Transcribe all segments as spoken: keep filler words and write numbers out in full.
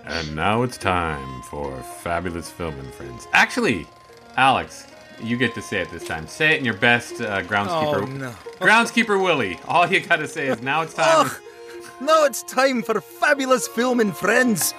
And now it's time for Fabulous Filmin' Friends. Actually, Alex, you get to say it this time. Say it in your best uh, groundskeeper. Oh, no. Groundskeeper Willie. All you gotta say is now it's time. Oh, now it's time for Fabulous Filmin' Friends.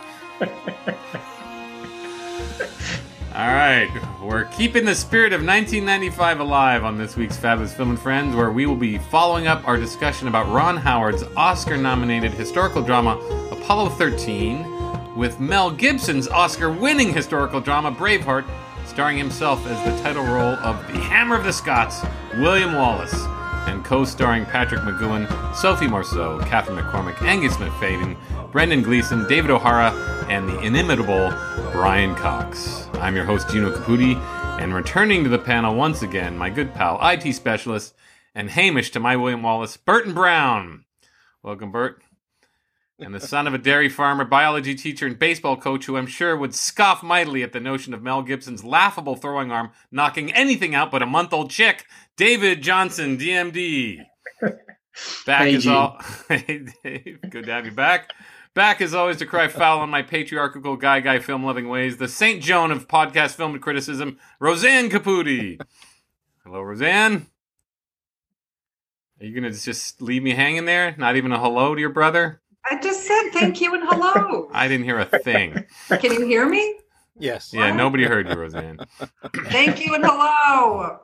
All right, we're keeping the spirit of nineteen ninety-five alive on this week's Fabulous Filmin' Friends, where we will be following up our discussion about Ron Howard's Oscar-nominated historical drama Apollo thirteen with Mel Gibson's Oscar-winning historical drama Braveheart, starring himself as the title role of the Hammer of the Scots, William Wallace, and co-starring Patrick McGoohan, Sophie Morceau, Catherine McCormick, Angus McFadden, Brendan Gleeson, David O'Hara, and the inimitable Brian Cox. I'm your host, Gino Caputi, and returning to the panel once again, my good pal, I T specialist, and Hamish to my William Wallace, Burton Brown. Welcome, Bert. And the son of a dairy farmer, biology teacher, and baseball coach who I'm sure would scoff mightily at the notion of Mel Gibson's laughable throwing arm knocking anything out but a month-old chick, David Johnson, D M D. Back hey, is Gene. all. Hey, Dave. Good to have you back. Back as always to cry foul on my patriarchal guy guy film loving ways, the Saint Joan of podcast film and criticism, Roseanne Caputi. Hello, Roseanne. Are you gonna just leave me hanging there? Not even a hello to your brother? I just said thank you and hello. I didn't hear a thing. Can you hear me? Yes. Yeah, nobody heard you, Roseanne. Thank you and hello.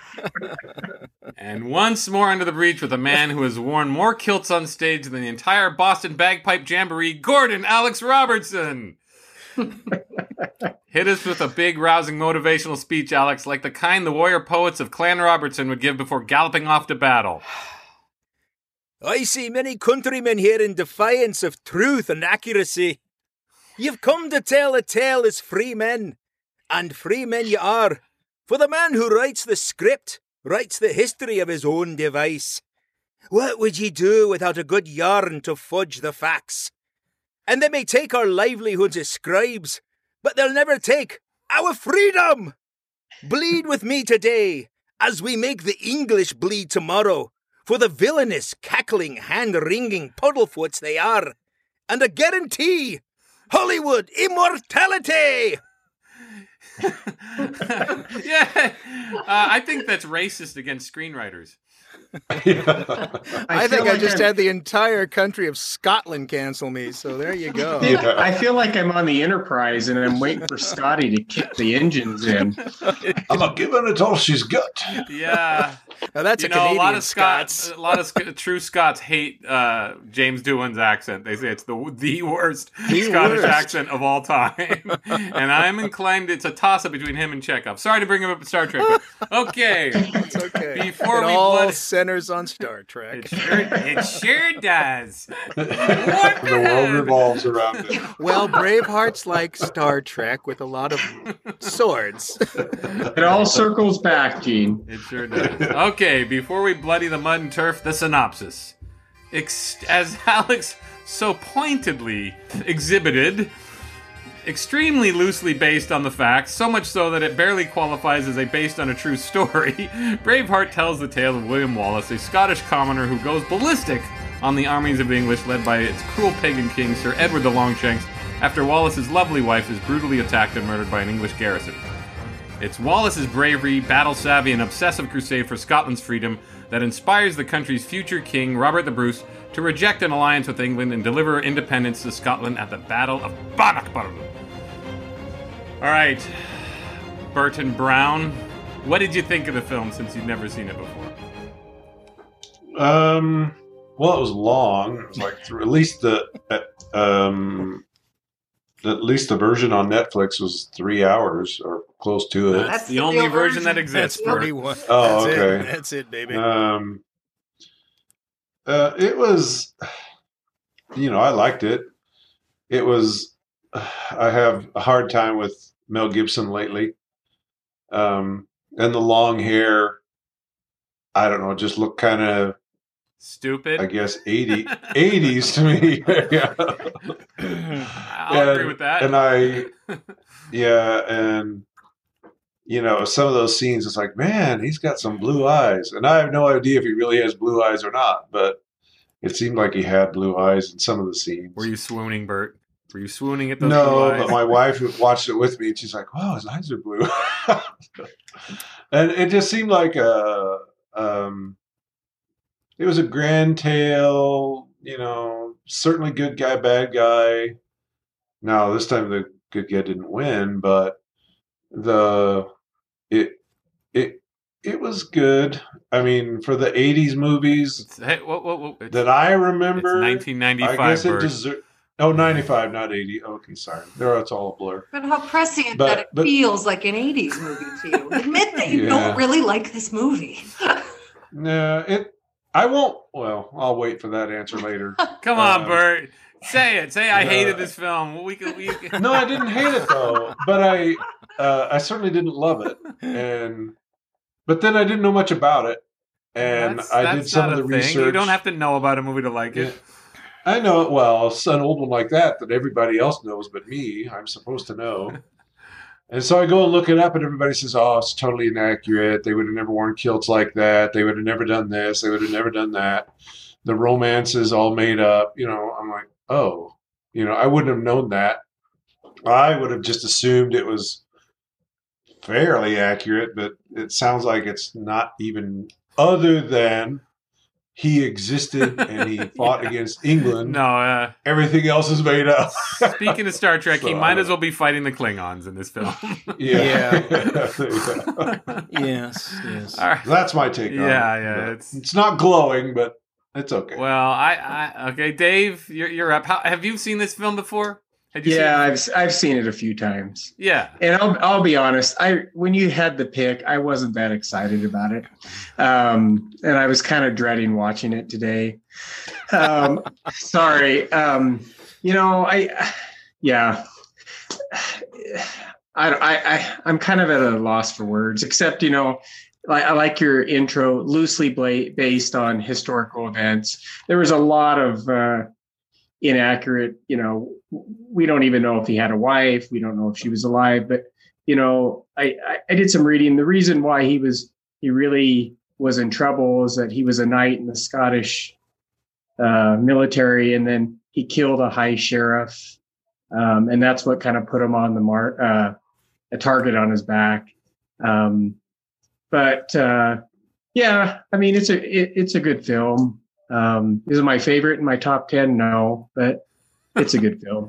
And once more under the breach with a man who has worn more kilts on stage than the entire Boston Bagpipe Jamboree, Gordon Alex Robertson. Hit us with a big, rousing, motivational speech, Alex, like the kind the warrior poets of Clan Robertson would give before galloping off to battle. I see many countrymen here in defiance of truth and accuracy. You've come to tell a tale as free men, and free men you are, for the man who writes the script writes the history of his own device. What would ye do without a good yarn to fudge the facts? And they may take our livelihoods as scribes, but they'll never take our freedom! Bleed with me today, as we make the English bleed tomorrow, for the villainous, cackling, hand-wringing puddlefoots they are, and a guarantee Hollywood immortality! Yeah, uh, I think that's racist against screenwriters. Yeah. I, I think like I just I'm... had the entire country of Scotland cancel me, so there you go. Yeah. I feel like I'm on the Enterprise and I'm waiting for Scotty to kick the engines in. I'm not giving it all she's got. Yeah. Now that's you a know, Canadian a lot of Scots. Scots. A lot of Sc- true Scots hate uh, James Doohan's accent. They say it's the the worst the Scottish worst. accent of all time. And I'm inclined, it's a toss-up between him and Chekhov. Sorry to bring him up at Star Trek, but okay. It's okay. Before it we all blood- centers on Star Trek. It sure, it sure does. What The world revolves around it. Well, Braveheart's like Star Trek with a lot of swords. It all circles back, Gene. It sure does. Okay, before we bloody the mud and turf, the synopsis. Ex- as Alex so pointedly exhibited, extremely loosely based on the facts, so much so that it barely qualifies as a based on a true story, Braveheart tells the tale of William Wallace, a Scottish commoner who goes ballistic on the armies of the English led by its cruel pagan king, Sir Edward the Longshanks, after Wallace's lovely wife is brutally attacked and murdered by an English garrison. It's Wallace's bravery, battle savvy, and obsessive crusade for Scotland's freedom that inspires the country's future king, Robert the Bruce, to reject an alliance with England and deliver independence to Scotland at the Battle of Bannockburn. All right, Burton Brown, what did you think of the film since you've never seen it before? Um, well, it was long. It was like th- at least the um, at least the version on Netflix was three hours or close to it. That's, That's the, the only real version that version. exists. That's Bert. pretty one. Oh, That's okay. It. That's it, baby. Um, uh, it was, you know, I liked it. It was. I have a hard time with Mel Gibson lately, um, and the long hair. I don't know, just looked kind of Stupid. I guess eighty, eighties to me. Yeah. I'll and, agree with that. And I, yeah, and you know, some of those scenes, it's like, man, he's got some blue eyes, and I have no idea if he really has blue eyes or not, but it seemed like he had blue eyes in some of the scenes. Were you swooning, Bert? Were you swooning at those No, blue eyes? but my wife watched it with me, and she's like, "Wow, his eyes are blue," and it just seemed like a, um, it was a grand tale. You know, certainly good guy, bad guy. Now this time the good guy didn't win, but the it it it was good. I mean, for the eighties movies Hey, whoa, whoa, whoa. It's, that I it's remember, nineteen I ninety-five, guess it Bert. deserves. Oh, ninety-five, not eighty. Okay, sorry. There, it's all a blur. But how prescient But- that it but- feels like an eighties movie to you. Admit that you Yeah. don't really like this movie. No, it. I won't. Well, I'll wait for that answer later. Come on, Um, Bert. Say it. Say I uh, hated this film. We could. We could. No, I didn't hate it though, but I, uh, I certainly didn't love it, and but then I didn't know much about it, and That's- I that's did some not of a the thing. research. You don't have to know about a movie to like Yeah. it. I know it well. It's an old one like that that everybody else knows but me. I'm supposed to know. And so I go and look it up, and everybody says, "Oh, it's totally inaccurate. They would have never worn kilts like that. They would have never done this. They would have never done that. The romance is all made up." You know, I'm like, oh, you know, I wouldn't have known that. I would have just assumed it was fairly accurate, but it sounds like it's not even, other than he existed and he fought Yeah. against England. No. Uh, Everything else is made up. speaking of Star Trek, he So, might I as well be fighting the Klingons in this film. Yeah. Yes, yes. All right. That's my take on it. Yeah, yeah, But it's- It's not glowing, but it's okay. Well, I, I okay, Dave, you're you're up. How, have you seen this film before? Had you Yeah, seen I've I've seen it a few times, it? Yeah. and I'll I'll be honest. I when you had the pick, I wasn't that excited about it, um, and I was kind of dreading watching it today. Um, sorry, um, you know, I yeah, I, I I I'm kind of at a loss for words. Except, you know, I, I like your intro, loosely bla- based on historical events. There was a lot of uh, inaccurate, you know, we don't even know if he had a wife. We don't know if she was alive, but, you know, I, I, I did some reading. The reason why he was, he really was in trouble is that he was a knight in the Scottish uh, military, and then he killed a high sheriff. Um, and that's what kind of put him on the mark, uh, a target on his back. Um, but uh, yeah, I mean, it's a, it, it's a good film. Um, is it my favorite in my top ten? No, but it's a good film.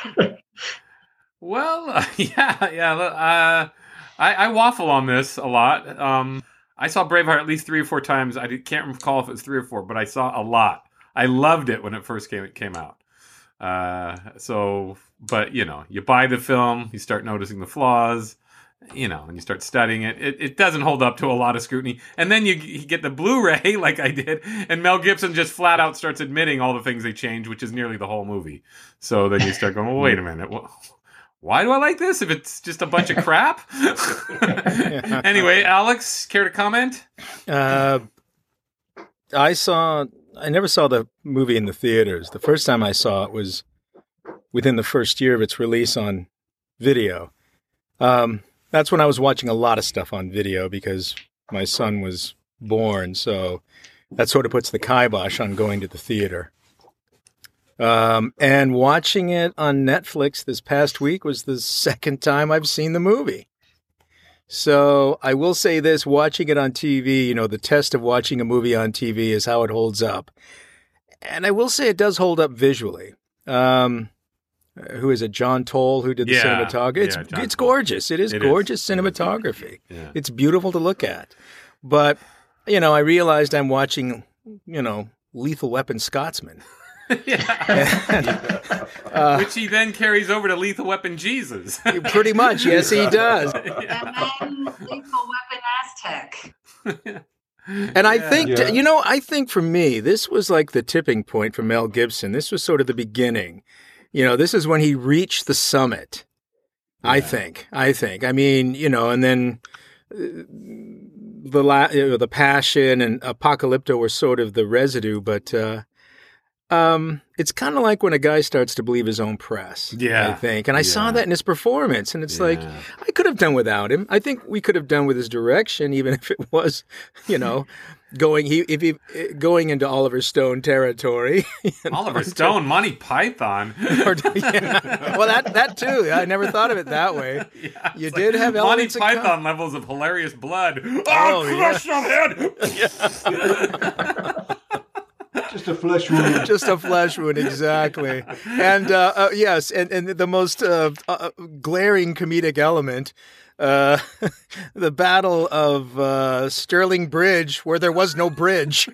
Well, uh, yeah, yeah. Uh, I, I waffle on this a lot. Um, I saw Braveheart at least three or four times. I did, can't recall if it was three or four, but I saw a lot. I loved it when it first came it came out. Uh, so, but you know, you buy the film, you start noticing the flaws, you know, and you start studying it. It, it doesn't hold up to a lot of scrutiny. And then you, you get the Blu-ray, like I did, and Mel Gibson just flat out starts admitting all the things they changed, which is nearly the whole movie. So then you start going, well, wait a minute. Well, why do I like this if it's just a bunch of crap? Anyway, Alex, care to comment? Uh, I saw. I never saw the movie in the theaters. The first time I saw it was within the first year of its release on video. Um, that's when I was watching a lot of stuff on video because my son was born. So that sort of puts the kibosh on going to the theater. Um, and watching it on Netflix this past week was the second time I've seen the movie. So I will say this, watching it on T V, you know, the test of watching a movie on T V is how it holds up. And I will say it does hold up visually. Um, who is it? John Toll, who did the Yeah, cinematography. It's, yeah, John it's Toll. gorgeous. It is It is. gorgeous It is. cinematography. Yeah. It's beautiful to look at. But, you know, I realized I'm watching, you know, Lethal Weapon Scotsman. Yeah. Uh, Which he then carries over to Lethal Weapon Jesus. pretty much, yes, he does. And then Lethal Weapon Aztec. And I Yeah. think, Yeah. you know, I think for me, this was like the tipping point for Mel Gibson. This was sort of the beginning. You know, this is when he reached the summit. I think. I think. I mean, you know, and then uh, the la- you know, the Passion and Apocalypto were sort of the residue, but uh, Um, it's kind of like when a guy starts to believe his own press. Yeah. I think, and I Yeah. saw that in his performance, and it's like Yeah. I could have done without him. I think we could have done with his direction, even if it was, you know, going he if he going into Oliver Stone territory. you know, Oliver Stone, Monty Python. or- yeah. Well, that that too. I never thought of it that way. Yeah, You it's did have Monty elements of Python com- levels of hilarious blood. Oh, Oh, yeah. crush your head. Just a flesh wound. Just a flesh wound, exactly. And uh, uh, yes, and, and the most uh, uh, glaring comedic element, uh, the Battle of uh, Stirling Bridge, where there was no bridge.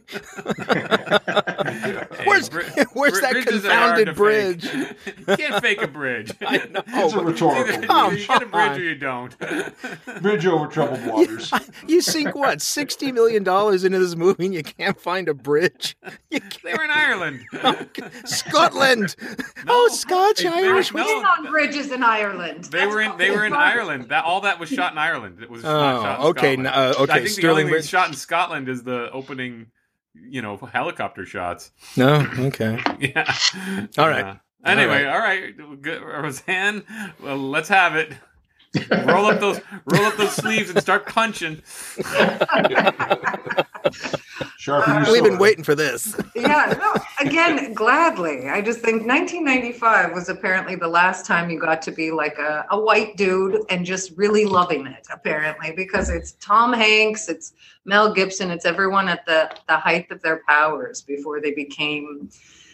Where's, Bri- where's bri- that bridges are hard to confounded bridge? fake. You can't fake a bridge. I know. It's a but- rhetorical Either Come bridge. you get a bridge on. or you don't. Bridge over troubled waters. You sink what sixty million dollars into this movie, and you can't find a bridge. You They were in Ireland. can't. Scotland. oh, Scotch they- they- Irish. no. Been on bridges in Ireland. They That's were in. what They were in brought it. Ireland. That all that was shot in Ireland. It was Oh, not shot in okay, Scotland. n- uh, okay, I think the Stirling only thing Bridge. shot in Scotland is the opening, you know, helicopter shots. No, okay. Yeah. All right. Uh, anyway, all right, Good. Roseanne. Well, let's have it. Roll up those, roll up those sleeves and start punching. Sharpen your We've been sword. waiting for this. Yeah, no, again, gladly. I just think nineteen ninety-five was apparently the last time you got to be like a, a white dude and just really loving it, apparently, because it's Tom Hanks, it's Mel Gibson, it's everyone at the, the height of their powers before they became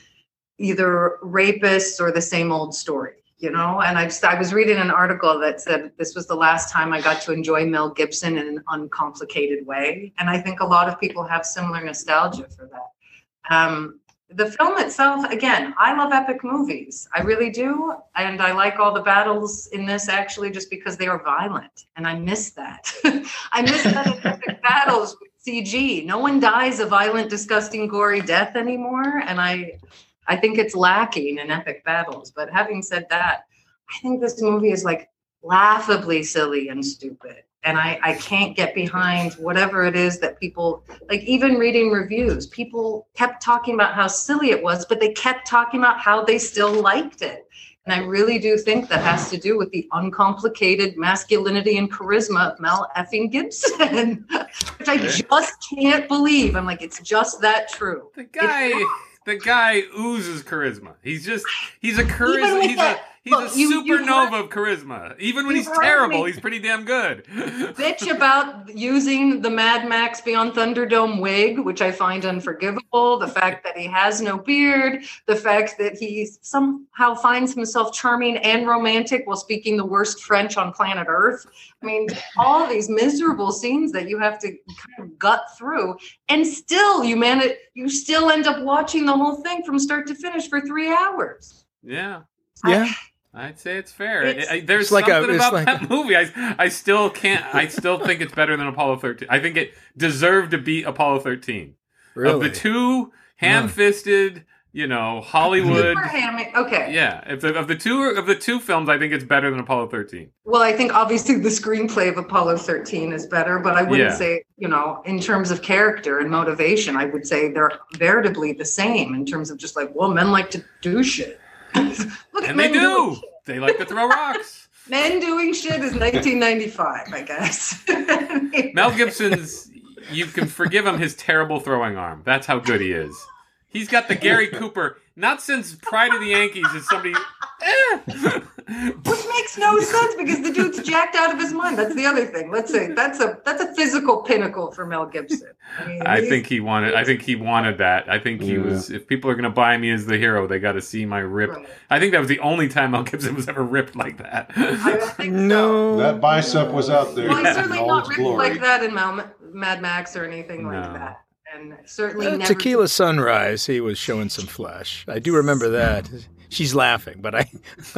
either rapists or the same old story. You know, and I just I was reading an article that said this was the last time I got to enjoy Mel Gibson in an uncomplicated way. And I think a lot of people have similar nostalgia for that. Um, the film itself, again, I love epic movies. I really do. And I like all the battles in this actually just because they are violent. And I miss that. I miss that in epic battles with C G. No one dies a violent, disgusting, gory death anymore. And I I think it's lacking in epic battles. But having said that, I think this movie is like laughably silly and stupid. And I, I can't get behind whatever it is that people, like even reading reviews, people kept talking about how silly it was, but they kept talking about how they still liked it. And I really do think that has to do with the uncomplicated masculinity and charisma of Mel effing Gibson, which I just can't believe. I'm like, it's just that true. The guy, the guy oozes charisma. He's just, he's a Even charisma. with He's a, that- he's look, a you- you supernova heard- of charisma. Even when you he's heard terrible, me. he's pretty damn good. Bitch about using the Mad Max Beyond Thunderdome wig, which I find unforgivable. The fact that he has no beard, the fact that he somehow finds himself charming and romantic while speaking the worst French on planet Earth. I mean, all these miserable scenes that you have to kind of gut through, and still you manage, you still end up watching the whole thing from start to finish for three hours. Yeah. Yeah. I'd say it's fair. It's- I- I- there's It's like a- something it's about like that a- movie. I, I still can't. I still think it's better than Apollo thirteen. I think it deserved to beat Apollo thirteen. Really? Of the two ham-fisted, you know, Hollywood. Super hammy- Okay. Yeah, if the, of the two of the two films, I think it's better than Apollo thirteen. Well, I think obviously the screenplay of Apollo thirteen is better, but I wouldn't Yeah. say, you know, in terms of character and motivation, I would say they're veritably the same in terms of just like, well, men like to do shit. Look at And they men doing do. shit. They like to throw rocks. Men doing shit is nineteen ninety-five, I guess. Mel Gibson's. You can forgive him his terrible throwing arm. That's how good he is. He's got the Gary Cooper. Not since Pride of the Yankees is somebody. Eh. Which makes no sense because the dude's jacked out of his mind. That's the other thing. Let's say that's a that's a physical pinnacle for Mel Gibson. I, mean, I he's- think he wanted. I think he wanted that. I think he Yeah. was. If people are going to buy me as the hero, they got to see my rip. Right. I think that was the only time Mel Gibson was ever ripped like that. I don't think so. No. That bicep was out there Well, he's in certainly all not its ripped glory. like that in Mal- Mad Max or anything like No. that. And certainly Uh, never. Tequila Sunrise, he was showing some flesh. I do remember that. She's laughing, but I.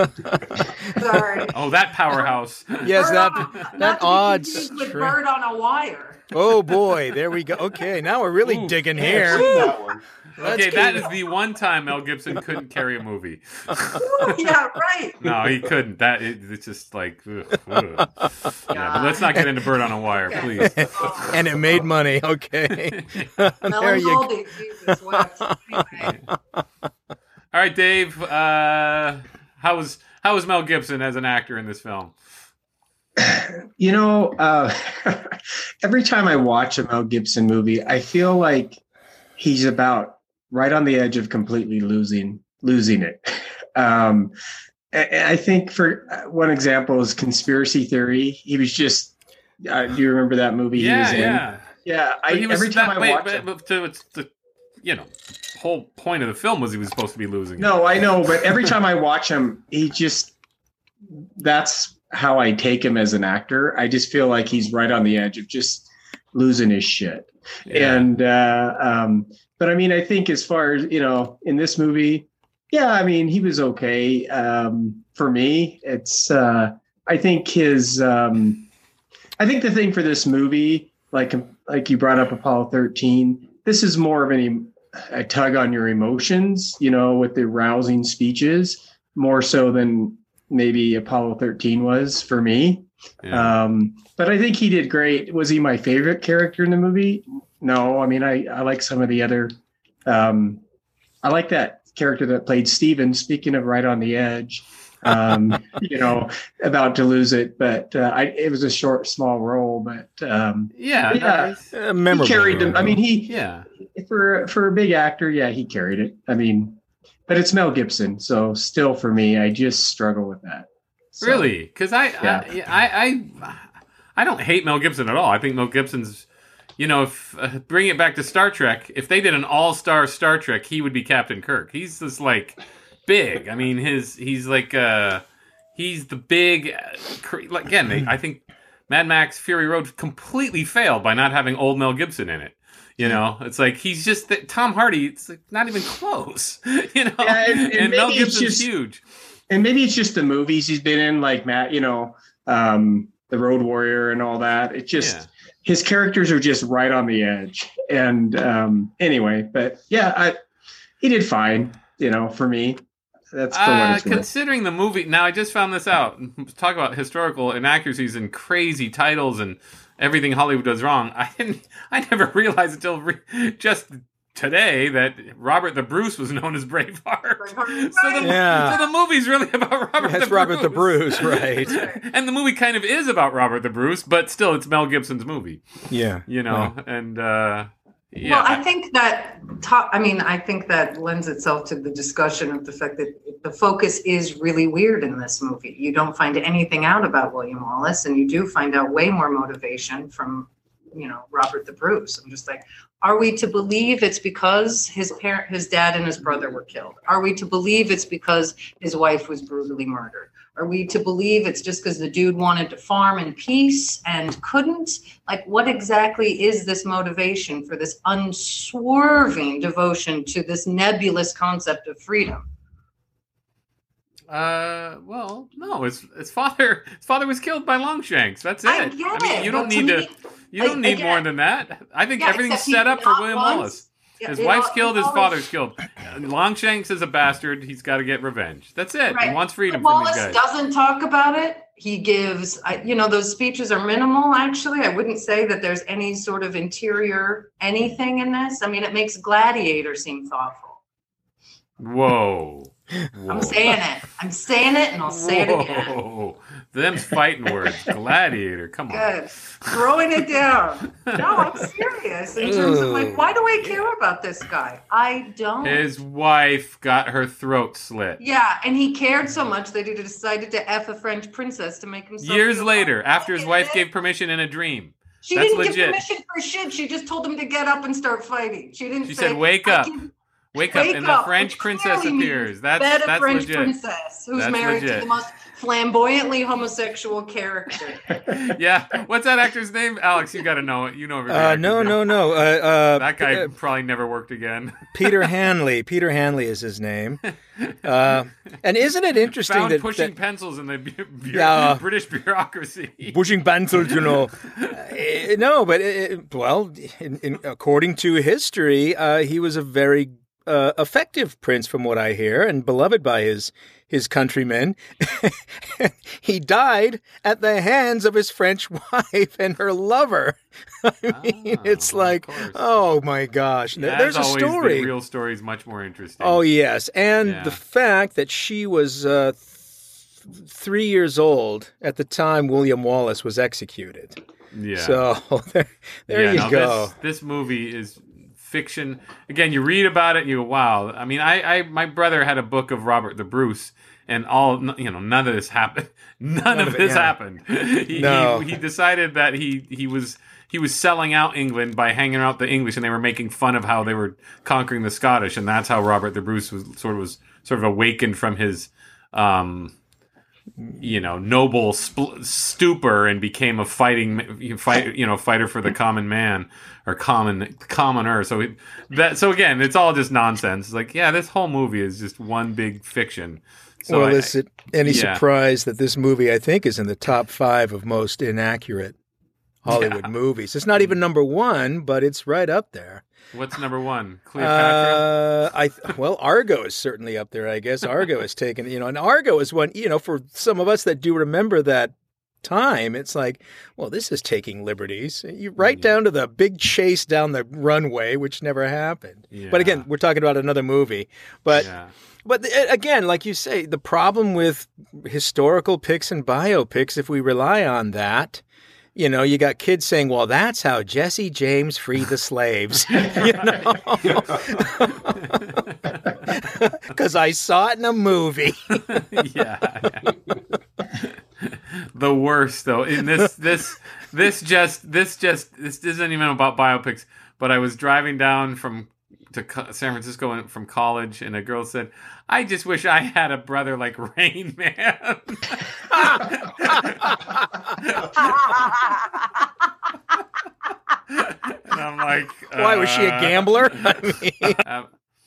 Sorry. Oh, that powerhouse. yes, Bird that on- not that to be odd. confused with string. bird on a wire. Oh boy, there we go. Okay, now we're really Ooh, digging Yeah, I've here. seen that one. Okay, that is the one time Mel Gibson couldn't carry a movie. Yeah, right. No, he couldn't. That it, it's just like, ugh, ugh. Yeah. But let's not get into Bird on a Wire, please. And it made money. Okay. There you go. Melon Jesus wept. Anyway. All right, Dave. Uh, how was how was Mel Gibson as an actor in this film? You know, uh, every time I watch a Mel Gibson movie, I feel like he's about right on the edge of completely losing losing it. Um, I think for one example is Conspiracy Theory. He was just. Uh, do you remember that movie? Yeah, he was in? yeah, yeah. I, he was every time that, I wait, watch but, it, but to, it's the you know whole point of the film was he was supposed to be losing. no, I know, but every time I watch him, he just that's how I take him as an actor. I just feel like he's right on the edge of just losing his shit. Yeah. And uh, um, but I mean, I think as far as you know, in this movie, yeah, I mean, he was okay. Um, for me, it's uh, I think his. Um, I think the thing for this movie, like like you brought up Apollo thirteen, this is more of an, a tug on your emotions, you know, with the rousing speeches, more so than maybe Apollo thirteen was for me. Yeah. Um, but I think he did great. Was he my favorite character in the movie? No, I mean, I, I like some of the other, um, I like that character that played Steven, speaking of right on the edge. um, you know, about to lose it, but uh, I, it was a short, small role, but um, yeah, yeah, Uh, memorable. he carried them. I mean, he yeah. for for a big actor, yeah, he carried it. I mean, but it's Mel Gibson, so still for me, I just struggle with that. So, Really? Because I, Yeah. I, I, I, I don't hate Mel Gibson at all. I think Mel Gibson's, you know, if uh, bring it back to Star Trek, if they did an all-star Star Trek, he would be Captain Kirk. He's just like big. I mean, his he's like uh, he's the big. Uh, cre- like, again, they, I think Mad Max Fury Road completely failed by not having old Mel Gibson in it. You know, it's like he's just that Tom Hardy. It's like not even close. You know, Yeah, and- and and Mel maybe it's Gibson's just- huge. and maybe it's just the movies he's been in, like Matt, you know, um, the Road Warrior and all that. It just Yeah. his characters are just right on the edge. And um, anyway, but yeah, I, he did fine. You know, for me, that's for Uh, what it's worth. considering the movie, now I just found this out. Talk about historical inaccuracies and crazy titles and everything Hollywood does wrong. I didn't. I never realized until re- just today that Robert the Bruce was known as Braveheart. Braveheart, So the, Yeah. so the movie's really about Robert That's the Robert the Bruce. Bruce, right? And the movie kind of is about Robert the Bruce, but still, it's Mel Gibson's movie. Yeah. You know, and uh, yeah, Well, I think that top, I mean, I think that lends itself to the discussion of the fact that the focus is really weird in this movie. You don't find anything out about William Wallace, and you do find out way more motivation from, you know, Robert the Bruce. I'm just like, are we to believe it's because his parent, his dad and his brother were killed? Are we to believe it's because his wife was brutally murdered? Are we to believe it's just because the dude wanted to farm in peace and couldn't? Like, what exactly is this motivation for this unswerving devotion to this nebulous concept of freedom? Uh, well, no, his his father his father was killed by Longshanks. That's it. I get mean, it, you don't but to need to. me- You don't like, need more again- than that. I think Yeah, everything's except he set up for not William once- Wallace. Yeah, His it wife's all- killed, his Wallace- father's killed. Longshanks is a bastard. He's got to get revenge. That's it. He Right. wants freedom But from Wallace these guys. doesn't talk about it. He gives, I, you know, those speeches are minimal, actually. I wouldn't say that there's any sort of interior anything in this. I mean, it makes Gladiator seem thoughtful. Whoa. Whoa. I'm saying it. I'm saying it, and I'll say it again. Whoa. Them's fighting words. Gladiator. Come on. Good. Throwing it down. No, I'm serious. In terms of like, why do I care about this guy? I don't. His wife got her throat slit. Yeah, and he cared so much that he decided to F a French princess to make himself. Years feel later, like- after his wife gave permission in a dream. She That's didn't legit. give permission for shit. She just told him to get up and start fighting. She didn't She say, said, "Wake "I up." can Wake up, wake and the up," French which princess clearly means appears. That's Bet a that's French legit. princess who's That's married legit. to the most flamboyantly homosexual character. Yeah, what's that actor's name? Alex, you got to know it. You know every Uh, actor's no, name. no, no. Uh, uh, That guy uh, probably never worked again. Peter Hanley. Peter Hanley is his name. Uh, and isn't it interesting Found that, pushing that pencils in the bu- bu- Yeah. British bureaucracy. pushing pencils, you know? Uh, no, but it, well, in, in, according to history, uh, he was a very uh, effective prince, from what I hear, and beloved by his his countrymen. He died at the hands of his French wife and her lover. I mean, Oh, it's well, of like, course. oh my gosh, Yeah, there's as a always, story. The real story is much more interesting. Oh yes, and Yeah. the fact that she was uh, th- three years old at the time William Wallace was executed. yeah. So there, there yeah, you no, go. This, this movie is fiction. Again, you read about it and you go, wow. I mean, I, I my brother had a book of Robert the Bruce, and all you know, none of this happened. None, None of, of it, this yeah. happened. He, No. he, he decided that he he was he was selling out England by hanging out the English, and they were making fun of how they were conquering the Scottish, and that's how Robert the Bruce was sort of was sort of awakened from his. Um, you know, noble spl- stupor and became a fighting you fight, you know, fighter for the common man or common commoner. So it, that, so again, it's all just nonsense. It's like, yeah, this whole movie is just one big fiction. So well, I- is it any yeah. surprise that this movie, I think, is in the top five of most inaccurate Hollywood Yeah. movies? It's not even number one, but it's right up there. what's number one? Cleopatra. Uh, I th- well, Argo is certainly up there. I guess Argo is taken. You know, and Argo is one. You know, for some of us that do remember that time, it's like, well, this is taking liberties. You right Yeah. down to the big chase down the runway, which never happened. Yeah. But again, we're talking about another movie. But yeah. but the- again, like you say, the problem with historical picks and biopics, if we rely on that. You know, you got kids saying, well, that's how Jesse James freed the slaves. You know? Because I saw it in a movie. yeah. The worst though in this this this just this just this isn't even about biopics, but I was driving down from to Co- San Francisco from college, and a girl said, I just wish I had a brother like Rain Man. And I'm like, Why, was she a uh, gambler? I mean, uh,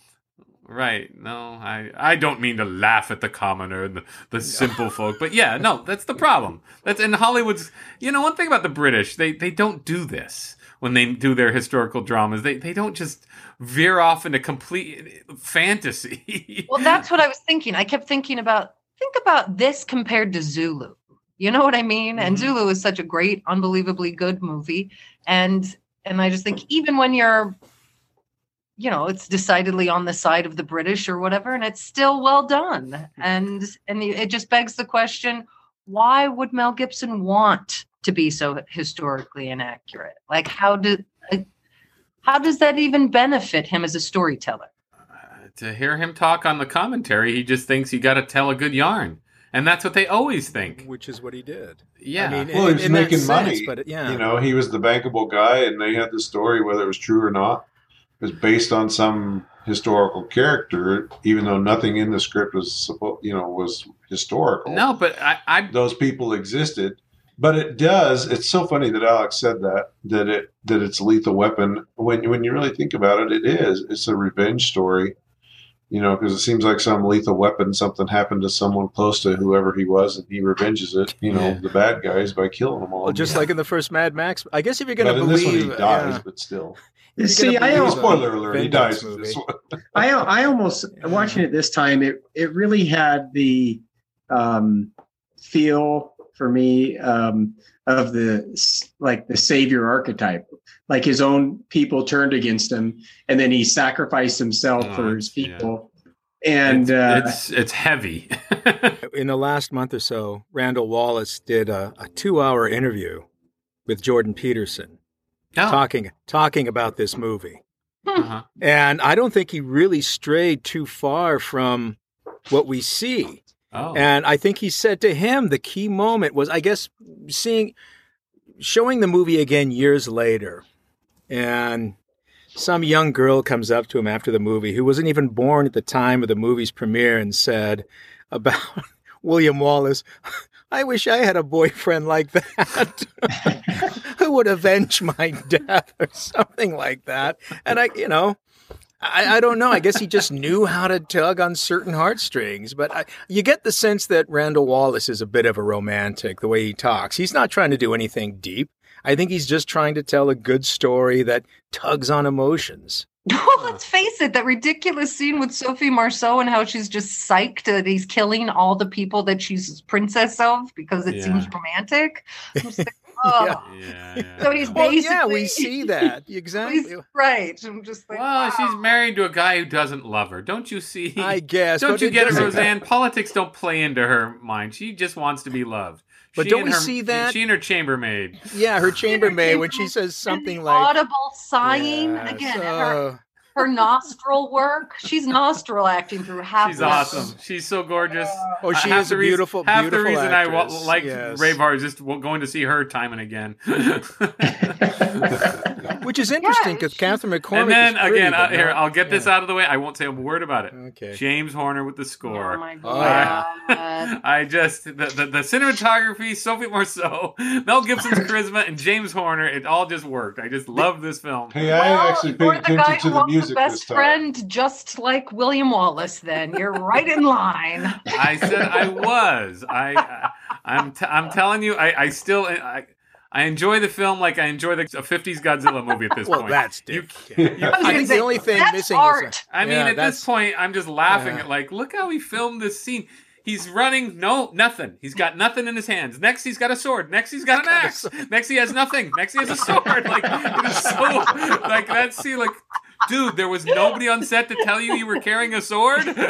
right. No, I, I don't mean to laugh at the commoner and the, the simple folk, but yeah, no, that's the problem. That's in Hollywood's, you know, one thing about the British, they, they don't do this when they do their historical dramas. They, they don't just veer off into complete fantasy. Well, that's what I was thinking. I kept thinking about, think about this compared to Zulu. You know what I mean? And Mhm. Zulu is such a great, unbelievably good movie. And and I just think even when you're, you know, it's decidedly on the side of the British or whatever, and it's still well done. And and it just begs the question, why would Mel Gibson want to be so historically inaccurate? Like, how do like, how does that even benefit him as a storyteller? To hear him talk on the commentary, he just thinks you got to tell a good yarn. And that's what they always think. which is what he did. Yeah. I mean, Well, he in- was in that making sense, money. but yeah. You know, he was the bankable guy, and they had the story, whether it was true or not. It was based on some historical character, even though nothing in the script was supposed, you know, was historical. no, but I, I Those people existed, but it does. It's so funny that Alex said that that it that it's Lethal Weapon. When when you really think about it, it is. It's a revenge story. You know, because it seems like some lethal weapon, something happened to someone close to whoever he was, and he revenges it, you know, Yeah. the bad guys by killing them all. Well, just like in the first Mad Max. I guess if you're going but to in believe, this one he dies, yeah. but still. You're See, gonna I believe don't- a Spoiler alert, he vengeance dies in movie. this one. I I almost watching it this time. It it really had the um, feel for me um, of the s- like the savior archetype. Like his own people turned against him, and then he sacrificed himself Oh, for his yeah. people. And it's, uh, it's it's heavy. In the last month or so, Randall Wallace did a, a two-hour interview with Jordan Peterson Oh, talking talking about this movie. uh-huh. And I don't think he really strayed too far from what we see. Oh. And I think he said to him the key moment was, I guess, seeing, showing the movie again years later. And some young girl comes up to him after the movie who wasn't even born at the time of the movie's premiere and said about William Wallace, I wish I had a boyfriend like that who would avenge my death or something like that. And I, you know, I, I don't know. I guess he just knew how to tug on certain heartstrings. But I, you get the sense that Randall Wallace is a bit of a romantic, the way he talks. He's not trying to do anything deep. I think he's just trying to tell a good story that tugs on emotions. Well, let's face it, that ridiculous scene with Sophie Marceau and how she's just psyched that he's killing all the people that she's princess of because it Yeah. seems romantic. I'm just like, oh. Yeah, yeah. So he's Well, basically yeah, we see that exactly. he's right. I'm just like, Well, wow. she's married to a guy who doesn't love her. Don't you see? I guess. Don't but you get it, doesn't- Roseanne? Politics don't play into her mind. She just wants to be loved. But She don't and we her- see that- She and her chambermaid. Yeah, her chambermaid when she chambermaid says something and the like audible sighing Yes, again. uh, her, her nostril work. She's nostril acting through half. She's the- awesome. She's so gorgeous. oh, she Half is the a reason- beautiful, Half beautiful the reason I wa- actress. like Yes. Braveheart is just w- going to see her time and again. Which is interesting Yeah, because she's- Catherine McCormick And then is pretty, again, but uh, here not- I'll get this yeah. out of the way. I won't say a word about it. Okay. James Horner with the Oh score. my Oh, yeah. god. I just the, the the cinematography, Sophie Marceau, Mel Gibson's charisma, and James Horner. It all just worked. I just love this film. Hey, I Well, actually you're paid the guy attention to who the wants music a this best time. friend, just like William Wallace. Then you're right in line. I said I was. I, I I'm t- I'm telling you. I I still I. I enjoy the film like I enjoy the a fifties Godzilla movie at this Well, point. that's You- different. you- I was I gonna think say, the only thing that's missing art. is I mean, Yeah, at that's- this point, I'm just laughing Yeah. at like, look how he filmed this scene. He's running, no, nothing. He's got nothing in his hands. Next, he's got a sword. Next, he's got an axe. Next, he has nothing. Next, he has a sword. Like, it is so, like, that scene, like, dude, there was nobody on set to tell you you were carrying a sword? And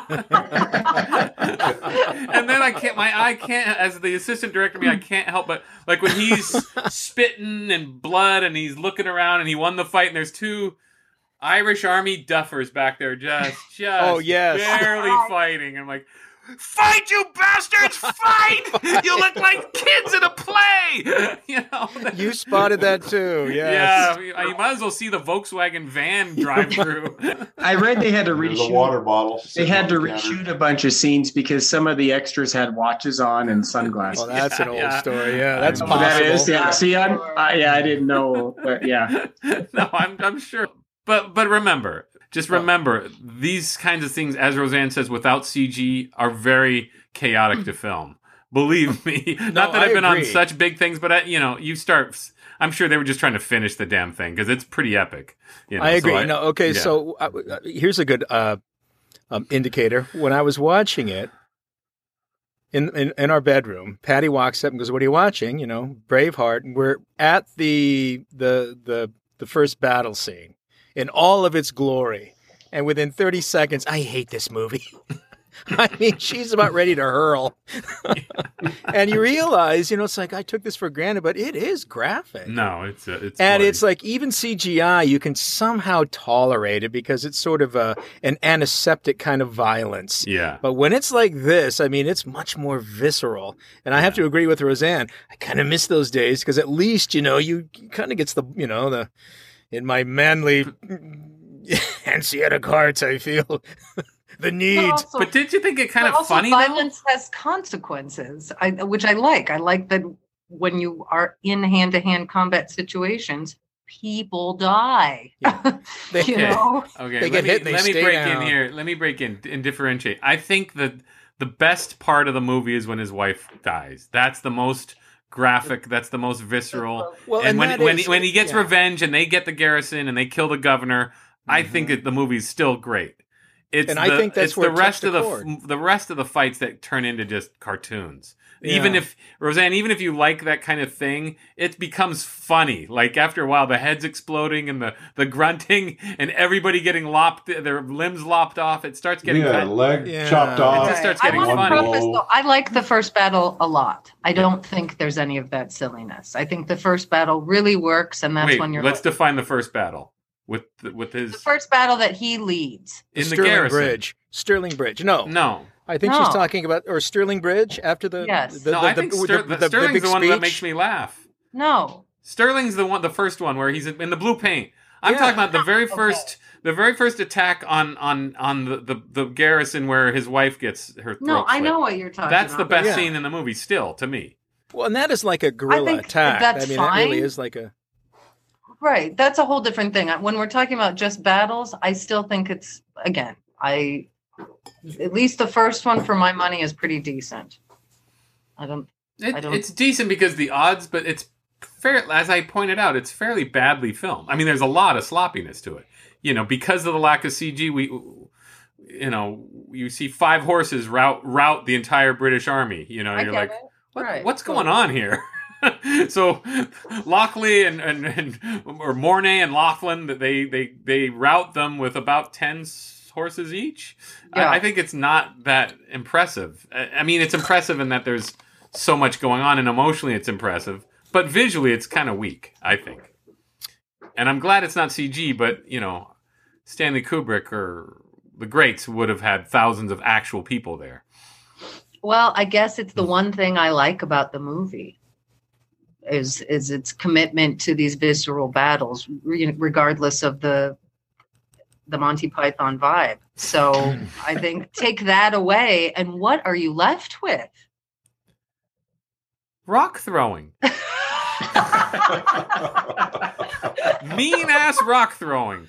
then I can't, my eye can't, as the assistant director, me, I can't help but, like, when he's spitting and blood and he's looking around and he won the fight and there's two Irish army duffers back there just, just Oh, yes. barely fighting. I'm like, fight, you bastards! Fight! You look like kids in a play! You know? You spotted that too. Yes. Yeah, you you might as well see the Volkswagen van drive through. I read they had to There's a reshoot. water bottle. They sitting had to on the counter. reshoot a bunch of scenes because some of the extros had watches on and sunglasses. Well, that's Yeah, an old yeah. story. Yeah, that's I Oh, know. possible. that is, yeah. See, I'm, I, yeah, I didn't know, but yeah. No, I'm I'm sure. But but remember, just remember, these kinds of things, as Roseanne says, without C G, are very chaotic to film. Believe me. Not that I I've been on agree. such big things, but I, you know, you start. I'm sure they were just trying to finish the damn thing because it's pretty epic. You know, I so agree. no, okay, yeah. so uh, uh, here's a good uh, um, indicator. When I was watching it in, in in our bedroom, Patty walks up and goes, "What are you watching?" You know, Braveheart. And we're at the the the the first battle scene in all of its glory, and within thirty seconds, I hate this movie. I mean, she's about ready to hurl. And you realize, you know, it's like I took this for granted, but it is graphic. No, it's uh, it's And bloody. it's like even C G I, you can somehow tolerate it because it's sort of a, an antiseptic kind of violence. yeah. But when it's like this, I mean, it's much more visceral. And I have to agree with Roseanne. I kind of miss those days because at least, you know, you kind of gets the, you know, the, in my manly Hanseatic heart, I feel the need. But also, But did you think it kind but of also funny though? violence has consequences, I, which I like. I like that when you are in hand-to-hand combat situations, people die. They- you Okay. know, Okay, They let get me, hit and they let me stay break down. in here. Let me break in and differentiate. I think that the best part of the movie is when his wife dies. That's the most graphic. That's the most visceral. Well, and and when that when is- he, when he gets yeah. revenge and they get the garrison and they kill the governor, I think that the movie's still great. It's And the, I think that's it's where the it rest touched of a the chord. f- the rest of the fights that turn into just cartoons. Even Yeah. if Roseanne, even if you like that kind of thing, it becomes funny. Like after a while, the heads exploding and the, the grunting and everybody getting lopped, their limbs lopped off. It starts getting Yeah, cut. leg Yeah. chopped It off. just starts I getting want to funny. preface though, I like the first battle a lot. I don't think there's any of that silliness. I think the first battle really works, and that's Wait, when you're let's like, define the first battle with the, with his the first battle that he leads. in the Sterling garrison. Bridge. Sterling Bridge. No. No, I think she's No. talking about, or Sterling Bridge after the. Yes. the, no, the, I the, think the- Ster- the- the- Sterling's big the one that speech. makes me laugh. No, Sterling's the one, the first one where he's in the blue paint. I'm Yeah. talking about the very Okay. first, the very first attack on on on the, the, the garrison where his wife gets her throat no, I slit. know what you're talking That's the about. best Yeah. scene in the movie, still to me. Well, and that is like a guerrilla think attack. that's I mean, that really fine. is like a. Right. That's a whole different thing. When we're talking about just battles, I still think it's, again, I, at least the first one for my money is pretty decent. I don't, It, I don't- It's decent because the odds, but it's fair. As I pointed out, it's fairly badly filmed. I mean, there's a lot of sloppiness to it. you know, because of the lack of C G, we, you know, you see five horses route route the entire British army. You know, I you're get like, it. what, Right. what's going on here? So Lockley and, and, and or Mornay and Laughlin, they they they route them with about ten horses each. Yeah. I, I think it's not that impressive. I, I mean, it's impressive in that there's so much going on, and emotionally it's impressive, but visually it's kind of weak, I think. And I'm glad it's not C G, but you know, Stanley Kubrick or the greats would have had thousands of actual people there. Well, I guess it's the one thing I like about the movie is is its commitment to these visceral battles, re- regardless of the the Monty Python vibe. So I think take that away, and what are you left with? Rock throwing. Mean ass rock throwing.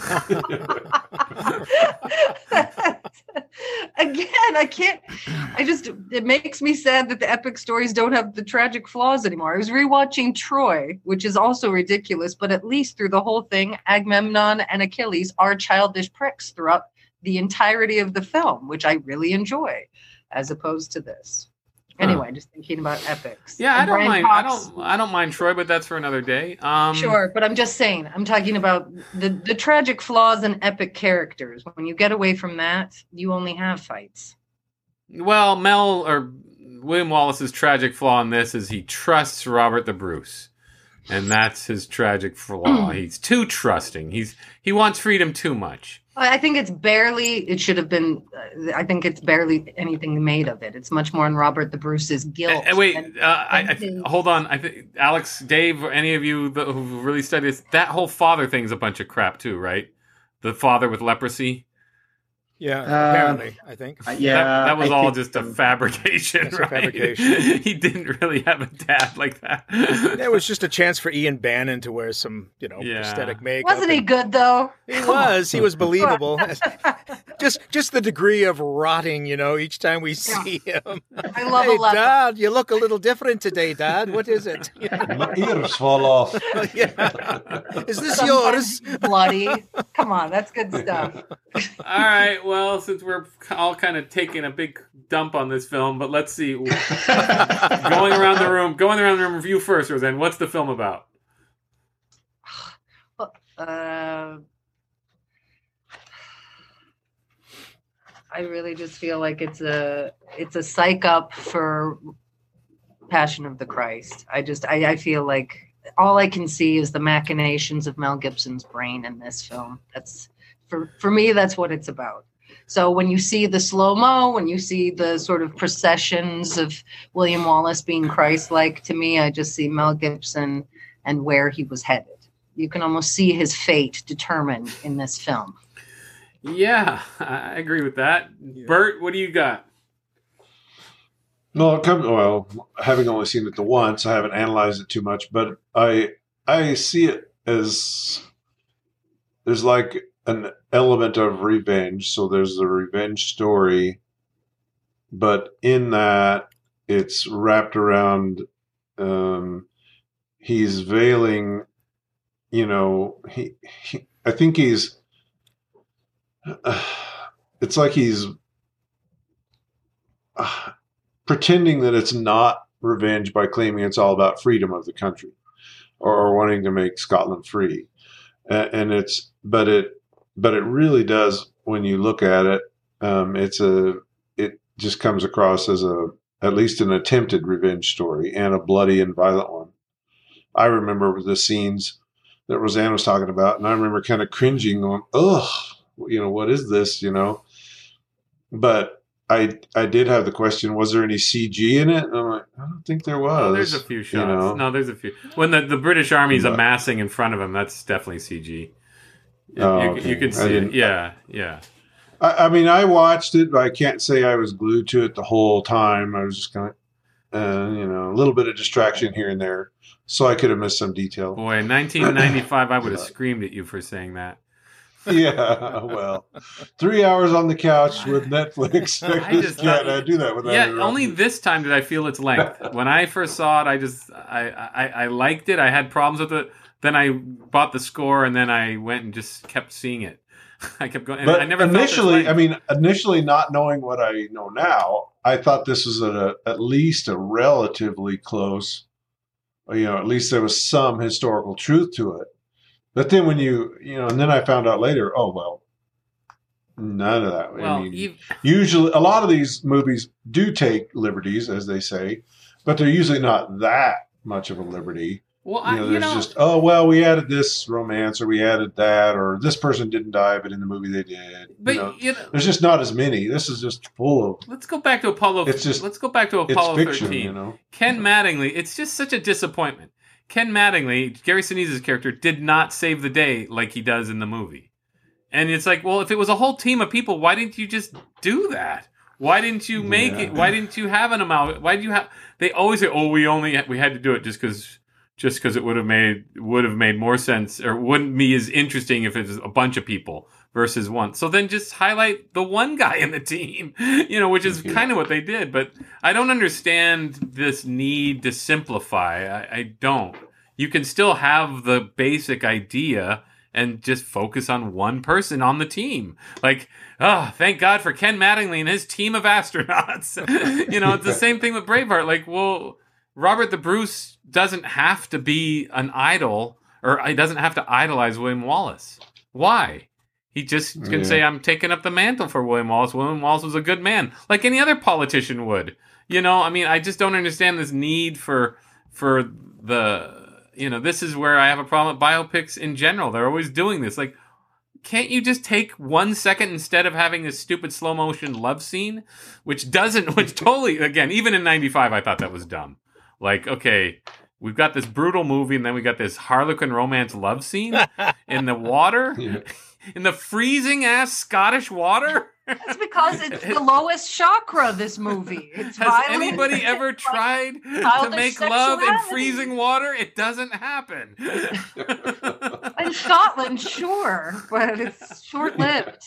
Again, I can't. I just it makes me sad that the epic stories don't have the tragic flaws anymore. I was rewatching Troy, which is also ridiculous, but at least through the whole thing, Agamemnon and Achilles are childish pricks throughout the entirety of the film, which I really enjoy, as opposed to this. Anyway, Huh. just thinking about epics. Yeah, I And don't Brian mind. I Cox- don't. I don't mind Troy, but that's for another day. Um, Sure, but I'm just saying, I'm talking about the, the tragic flaws and epic characters. When you get away from that, you only have fights. Well, Mel or William Wallace's tragic flaw in this is he trusts Robert the Bruce, and that's his tragic flaw. He's too trusting. He's he wants freedom too much. I think it's barely, it should have been, uh, I think it's barely anything made of it. It's much more in Robert the Bruce's guilt. Uh, wait, and- uh, I, I and th- his- hold on. I think Alex, Dave, or any of you that, who really studied this, that whole father thing's a bunch of crap too, right? The father with leprosy. Yeah, Uh, apparently, I think. Uh, yeah, that, that was I all think- just a fabrication, It's a right? fabrication. He didn't really have a dad like that. There was just a chance for Ian Bannon to wear some, you know, Yeah. prosthetic makeup. Wasn't he and- good though? He was. He was believable. just, just the degree of rotting, you know, each time we see him. I love Hey, a leper. Dad, you look a little different today, Dad. What is it? My ears fall off. Yeah. Is this Sometimes yours? bloody. Come on, that's good stuff. All right. Well, since we're all kind of taking a big dump on this film, but let's see. going around the room, going around the room. Review first, Roseanne. What's the film about? Uh, I really just feel like it's a it's a psych up for Passion of the Christ. I just I, I feel like all I can see is the machinations of Mel Gibson's brain in this film. That's for for me. That's what it's about. So when you see the slow-mo, when you see the sort of processions of William Wallace being Christ-like, to me, I just see Mel Gibson and where he was headed. You can almost see his fate determined in this film. Yeah, I agree with that. Bert, what do you got? No, it comes, well, having only seen it the once, I haven't analyzed it too much, but I I see it as there's like an element of revenge. So there's the revenge story, but in that it's wrapped around. Um, he's veiling, you know. He, he I think he's. Uh, it's like he's. Uh, pretending that it's not revenge by claiming it's all about freedom of the country or, or wanting to make Scotland free. Uh, and it's, but it, but it really does, when you look at it, um, it's a, it just comes across as a, at least an attempted revenge story and a bloody and violent one. I remember the scenes that Roseanne was talking about, and I remember kind of cringing going, ugh, you know, what is this, you know? But I I did have the question, was there any C G in it? And I'm like, I don't think there was. Oh, there's a few shots. You know? No, there's a few. When the, the British Army's But- amassing in front of him, that's definitely C G. You, Oh, you, okay. you can I see it. didn't- Yeah, yeah. I, I mean, I watched it, but I can't say I was glued to it the whole time. I was just kind of, uh, you know, a little bit of distraction here and there. So I could have missed some detail. Boy, in nineteen ninety-five, I would have screamed at you for saying that. Yeah, well, three hours on the couch with Netflix. I, I just just can't thought- uh, do that without Yeah, interrupting. only this time did I feel its length. When I first saw it, I just I, I I liked it. I had problems with it, then I bought the score, and then I went and just kept seeing it. I kept going. And But I never initially, felt I mean, initially not knowing what I know now, I thought this was a, at least a relatively close, you know, at least there was some historical truth to it. But then when you, you know, and then I found out later, oh, well, none of that. Well, I mean, you- usually a lot of these movies do take liberties, as they say, but they're usually not that much of a liberty. well, You I, know, you there's know, just, oh, well, we added this romance or we added that or this person didn't die, but in the movie they did. but you know, you know, there's just not as many. This is just full of, let's go back to Apollo. It's just- let's go back to it's Apollo fiction, thirteen. you know. Ken Mattingly, it's just such a disappointment. Ken Mattingly, Gary Sinise's character, did not save the day like he does in the movie. And it's like, well, if it was a whole team of people, why didn't you just do that? Why didn't you make Yeah. it? Why didn't you have an amount? Why do you have? They always say, "Oh, we only we had to do it just because, just because it would have made would have made more sense, or wouldn't be as interesting if it was a bunch of people versus one." So then just highlight the one guy in the team, you know, which is Yeah. kind of what they did. But I don't understand this need to simplify. I, I don't. You can still have the basic idea and just focus on one person on the team. Like, oh, thank God for Ken Mattingly and his team of astronauts. You know, it's the same thing with Braveheart. Like, well, Robert the Bruce doesn't have to be an idol, or he doesn't have to idolize William Wallace. Why? He just can Yeah. say, I'm taking up the mantle for William Wallace. William Wallace was a good man, like any other politician would. You know, I mean, I just don't understand this need for for the... You know, this is where I have a problem with biopics in general. They're always doing this. Like, can't you just take one second instead of having this stupid slow motion love scene, which doesn't, which totally, again, even in ninety-five, I thought that was dumb. Like, okay, we've got this brutal movie, and then we got this Harlequin romance love scene in the water, Yeah. in the freezing ass Scottish water. That's because it's the lowest chakra, this movie. It's Has violent. anybody ever tried to childish make love in sexuality. freezing water? It doesn't happen. In Scotland, sure, but it's short-lived.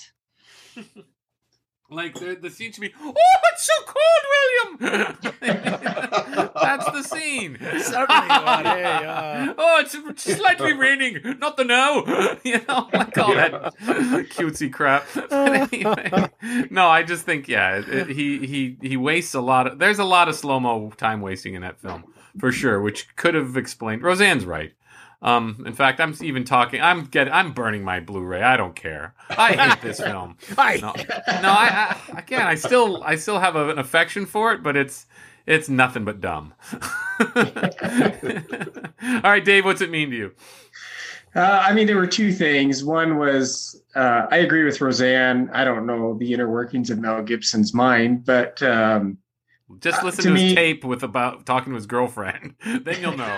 Like, the, the scene should be, oh, it's so cold, William! That's the scene. Suddenly, what, hey, uh, Oh, it's slightly raining. Not the no. You know, like all that cutesy crap. But anyway, no, I just think, yeah, it, it, he, he, he wastes a lot of, there's a lot of slow-mo time wasting in that film, for sure, which could have explained, Roseanne's right. Um, in fact, I'm even talking. I'm getting. I'm burning my Blu-ray. I don't care. I hate this film. I- No, no. I, I again. I still. I still have a, an affection for it, but it's. It's nothing but dumb. All right, Dave. What's it mean to you? Uh, I mean, there were two things. One was uh, I agree with Roseanne. I don't know the inner workings of Mel Gibson's mind, but um, Just Uh, listen to to, his me- tape with about talking to his girlfriend. Then you'll know.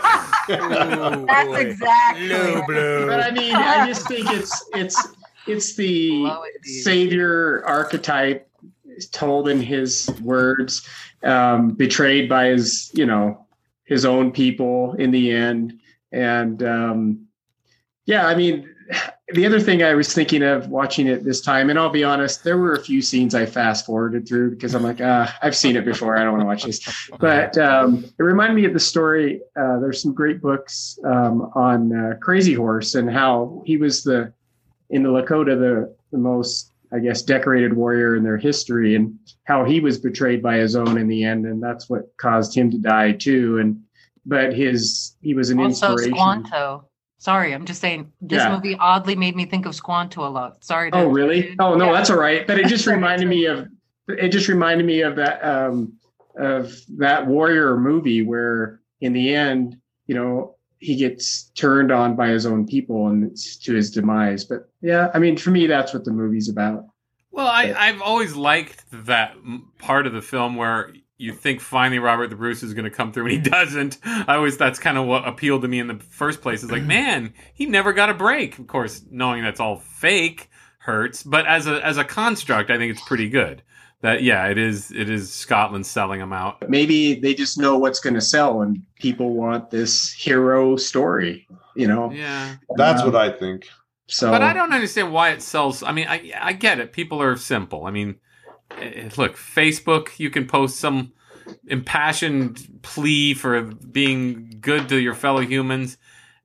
oh, That's boy. exactly. Blue, blue. but I mean, I just think it's it's it's the Low indeed. savior archetype told in his words, um, betrayed by his you know his own people in the end, and um, yeah, I mean. The other thing I was thinking of watching it this time, and I'll be honest, there were a few scenes I fast forwarded through because I'm like, ah, I've seen it before. I don't want to watch this. But um, it reminded me of the story. Uh, there's some great books um, on uh, Crazy Horse and how he was the, in the Lakota, the, the most, I guess, decorated warrior in their history, and how he was betrayed by his own in the end. And that's what caused him to die too. And, but his, he was an Also, inspiration. Squanto. Sorry, I'm just saying this Yeah. movie oddly made me think of Squanto a lot. Sorry. to- Oh, really? Oh, no, Yeah. that's all right. But it just Sorry, reminded sorry. me of it. Just reminded me of that um, of that warrior movie where, in the end, you know, he gets turned on by his own people and it's to his demise. But yeah, I mean, for me, that's what the movie's about. Well, I, I've always liked that m- part of the film where you think finally Robert the Bruce is going to come through and he doesn't. I always, that's kind of what appealed to me in the first place. Is like, man, he never got a break. Of course, knowing that's all fake hurts, but as a as a construct, I think it's pretty good. That yeah, it is it is Scotland selling him out. Maybe they just know what's going to sell and people want this hero story, you know? Yeah, That's Um, what I think. So, but I don't understand why it sells. I mean, I I get it. People are simple. I mean, eh, look, Facebook, you can post some impassioned plea for being good to your fellow humans,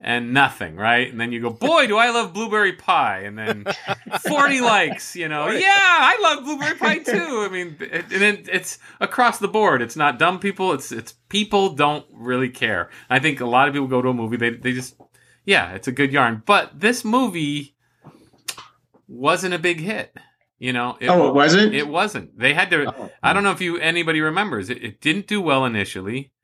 and nothing, right? And then you go, boy, do I love blueberry pie, and then forty likes, you know. Yeah, I love blueberry pie too. I mean, it, and it, it's across the board. It's not dumb people. It's it's people don't really care. I think a lot of people go to a movie, they they just, yeah, it's a good yarn. But this movie wasn't a big hit. You know, it, oh, it wasn't? It wasn't. They had to. Oh. I don't know if you anybody remembers. It, it didn't do well initially.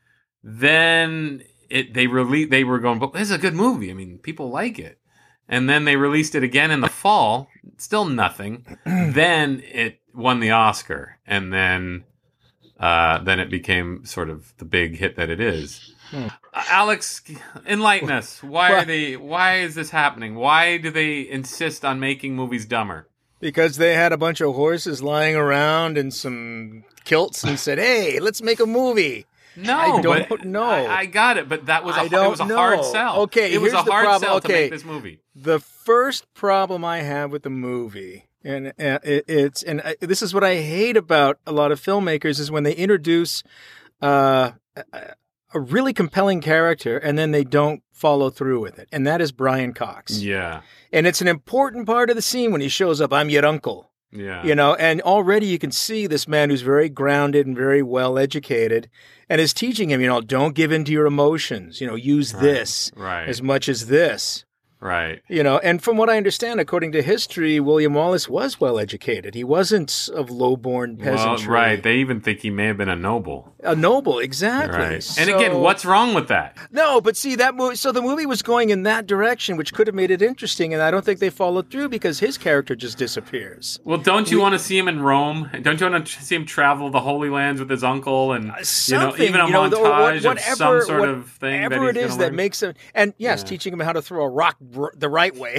Then it they released. They were going, but this is a good movie. I mean, people like it. And then they released it again in the fall. Still nothing. Then it won the Oscar, and then uh, then it became sort of the big hit that it is. Hmm. Uh, Alex, enlighten us. Why are they? Why is this happening? Why do they insist on making movies dumber? Because they had a bunch of horses lying around and some kilts and said, hey, let's make a movie. No, I don't but know. I, I got it, but that was a, I don't it was a know. hard sell. Okay, it was here's a the hard problem. sell Okay. to make this movie. The first problem I have with the movie, and uh, it, it's and I, this is what I hate about a lot of filmmakers, is when they introduce uh, a, a really compelling character and then they don't follow through with it, and that is Brian Cox. Yeah, and it's an important part of the scene when he shows up. I'm your uncle. Yeah. You know, and already you can see this man who's very grounded and very well educated and is teaching him, you know, don't give in to your emotions, you know, use right. this right. as much as this. Right. You know, and from what I understand, according to history, William Wallace was well educated. He wasn't of low-born peasantry. Well, right. They even think he may have been a noble. A noble, exactly. Right. So, and again, what's wrong with that? No, but see, that movie, so the movie was going in that direction, which could have made it interesting, and I don't think they followed through because his character just disappears. Well, don't you we, want to see him in Rome? Don't you want to see him travel the Holy Lands with his uncle and, you know, even a you know, montage whatever, of some sort what, of thing whatever that he's it is that learn? makes him, and yes, yeah. teaching him how to throw a rock r- the right way.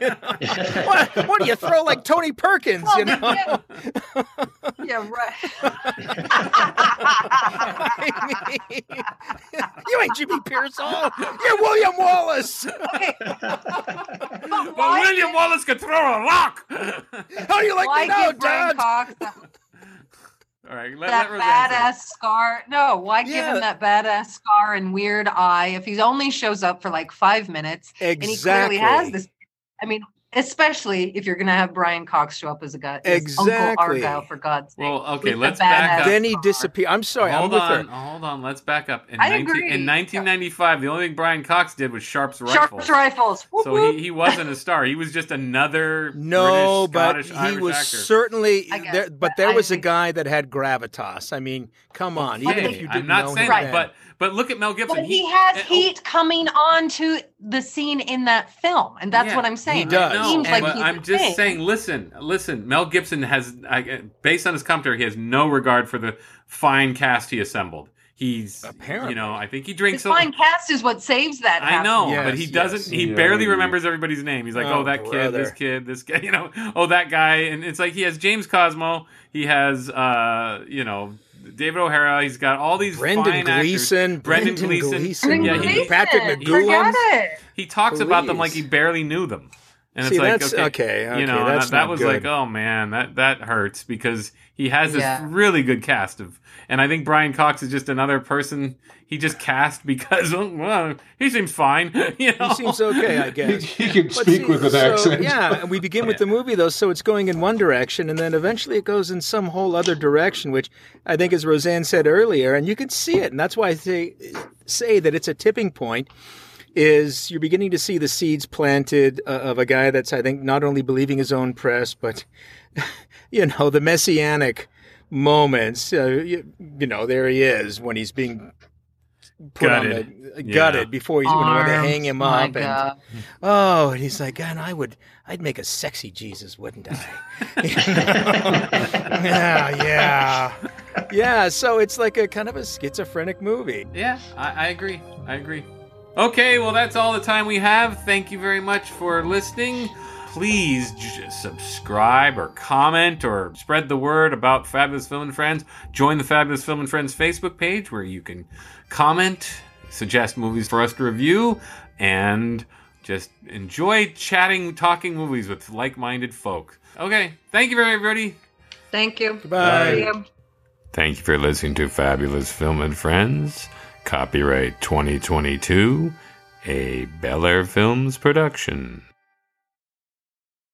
what, what do you throw like Tony Perkins? Well, you know, yeah, yeah right. I mean, you ain't Jimmy Pearsall. You're William Wallace. But William Wallace could throw a rock. How do you like Why me now, give Brian Dad? Cox All right, let, that let Roseanne badass scar? No, why give Yeah. him that badass scar and weird eye if he only shows up for like five minutes? Exactly. And he clearly has this. I mean, especially if you're going to have Brian Cox show up as a guy, as Exactly. Uncle Argyle, for God's sake. Well, okay, With let's the back up. badass Then he scar. disappeared. I'm sorry. Hold I'm on, with her. hold on. Let's back up. In, I 19, agree. in nineteen ninety-five, the only thing Brian Cox did was Sharp's rifles. Sharp's rifles. Whoop, So whoop. he, he wasn't a star. He was just another No, British, but Scottish, he Irish was actor. certainly I guess, there. But but there I was a think- guy that had gravitas. I mean, come on. Even Okay, if you didn't I'm not know saying him that, then. but but look at Mel Gibson. But he has and- heat coming on to the scene in that film, and that's Yeah, what I'm saying. he does. It No, seems like but he's I'm a just thing. saying. Listen, listen. Mel Gibson has, I, based on his commentary, he has no regard for the fine cast he assembled. He's Apparently. you know, I think he His drinks. fine A, cast is what saves that. I half know, Yes, but he yes. doesn't. He Yeah, barely I agree. remembers everybody's name. He's like, oh, Oh, that kid, this brother. kid, this guy. You know, oh, that guy, and it's like he has James Cosmo. He has, uh, you know, David O'Hara. He's got all these Brendan fine actors. Gleeson, Brendan Brendan Gleeson. Gleeson, Brendan Yeah, he- Gleeson, Patrick McGowan. Forget it. He talks about them like Please. he barely knew them. And See, it's like, that's- okay, okay, okay, you know, that's that, that not was good. like, oh man, that that hurts because he has this Yeah. really good cast of, and I think Brian Cox is just another person he just cast because oh, well, he seems fine, you know. He seems okay, I He, guess. he can But speak see, with an so, accent. Yeah, and we begin with the movie, though, so it's going in one direction, and then eventually it goes in some whole other direction, which I think, as Roseanne said earlier, and you can see it, and that's why I say, say that it's a tipping point, is you're beginning to see the seeds planted uh, of a guy that's, I think, not only believing his own press, but, you know, the messianic moments. Uh, you, you know, there he is when he's being put Gutted. on the, uh, Yeah. gutted before he's when, when they Arms, hang him my up. And, God. oh, and he's like, God, I would, I'd make a sexy Jesus, wouldn't I? yeah, yeah. Yeah, so it's like a kind of a schizophrenic movie. Yeah, I, I agree. I agree. Okay, well, that's all the time we have. Thank you very much for listening. Please j- subscribe or comment or spread the word about Fabulous Film and Friends. Join the Fabulous Film and Friends Facebook page where you can comment, suggest movies for us to review, and just enjoy chatting, talking movies with like-minded folk. Okay, thank you, everybody. Thank you. Goodbye. See ya. Thank you for listening to Fabulous Film and Friends. Copyright twenty twenty-two. a Bel Air Films production.